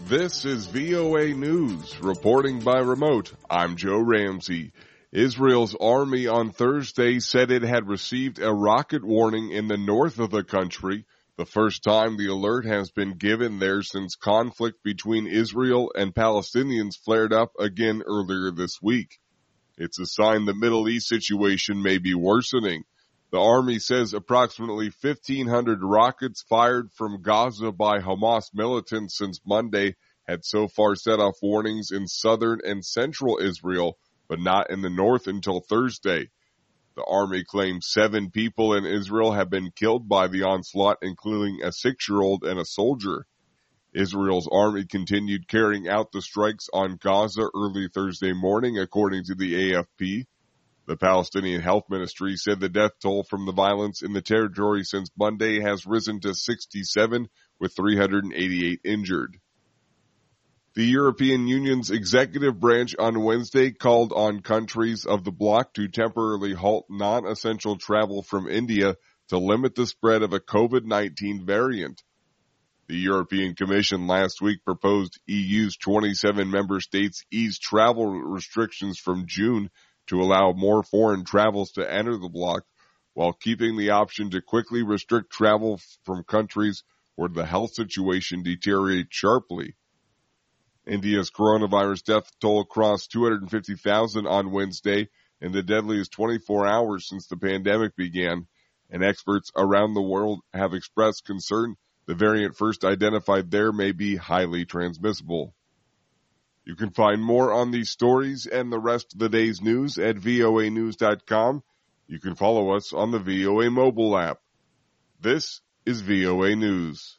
This is VOA News, reporting by remote. I'm Joe Ramsey. Israel's army on Thursday said it had received a rocket warning in the north of the country, the first time the alert has been given there since conflict between Israel and Palestinians flared up again earlier this week. It's a sign the Middle East situation may be worsening. The army says approximately 1,500 rockets fired from Gaza by Hamas militants since Monday had so far set off warnings in southern and central Israel, but not in the north until Thursday. The army claims 7 people in Israel have been killed by the onslaught, including a 6-year-old and a soldier. Israel's army continued carrying out the strikes on Gaza early Thursday morning, according to the AFP. The Palestinian Health Ministry said the death toll from the violence in the territory since Monday has risen to 67, with 388 injured. The European Union's executive branch on Wednesday called on countries of the bloc to temporarily halt non-essential travel from India to limit the spread of a COVID-19 variant. The European Commission last week proposed EU's 27 member states ease travel restrictions from June to allow more foreign travels to enter the bloc, while keeping the option to quickly restrict travel from countries where the health situation deteriorates sharply. India's coronavirus death toll crossed 250,000 on Wednesday in the deadliest 24 hours since the pandemic began, and experts around the world have expressed concern the variant first identified there may be highly transmissible. You can find more on these stories and the rest of the day's news at voanews.com. You can follow us on the VOA mobile app. This is VOA News.